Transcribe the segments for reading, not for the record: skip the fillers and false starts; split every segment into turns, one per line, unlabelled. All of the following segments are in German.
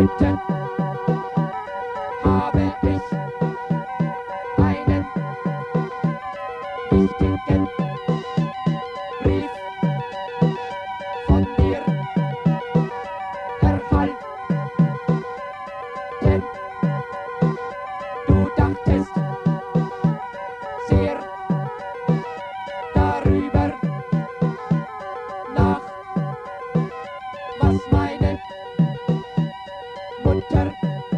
Heute habe ich einen wichtigen Brief von dir erhalten. Du dachtest sehr darüber nach, was meine Mutter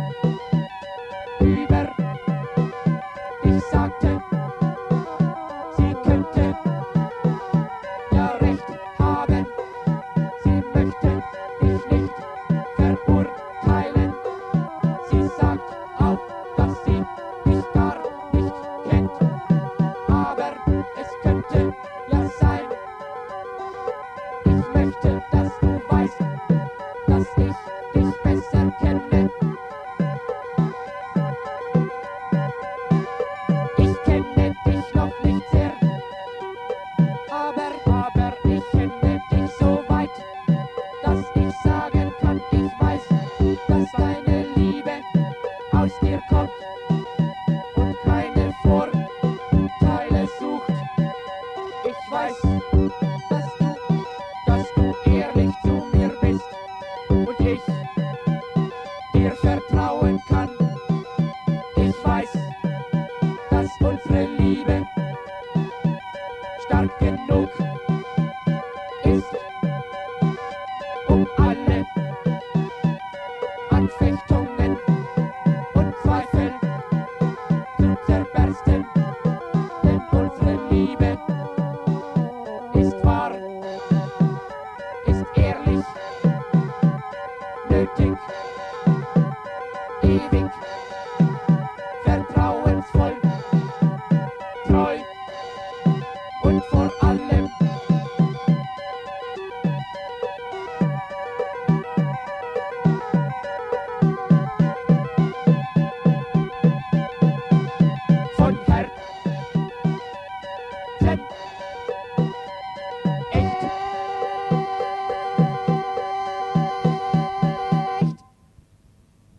über dich sagte. Sie könnte ja recht haben, sie möchte dich nicht verurteilen. Sie sagt auch, dass sie dich gar nicht kennt, aber es könnte ja sein. Ich möchte, dass du weißt, dass ich dich besser kenne. Ich kenne dich noch nicht sehr, aber ich kenne dich so weit, dass ich sagen kann, ich weiß, dass deine Liebe aus dir kommt und keine Vorteile sucht. Ich weiß, dass du ehrlich zu mir bist und ich dir vertrauen kann. Ich weiß, dass unsere Liebe stark genug ist, um alle Anfechtungen und Zweifel zu zerbersten, denn unsere Liebe ist wahr, ist ehrlich, nötig, ewig.